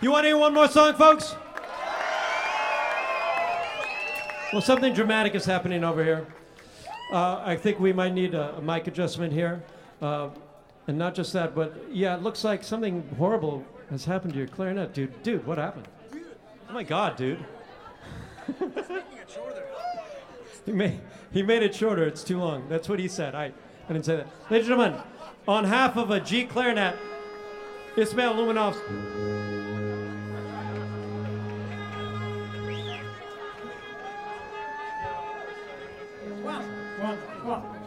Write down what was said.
You want to hear one more song, folks? Well, something dramatic is happening over here. I think we might need a mic adjustment here. And not just that, but yeah, it looks like something horrible has happened to your clarinet, dude. Dude, what happened? Oh my God, dude. He made it shorter. It's too long. That's what he said. I didn't say that. Ladies and gentlemen, on half of a G clarinet, Ismail Lumanovsky. One.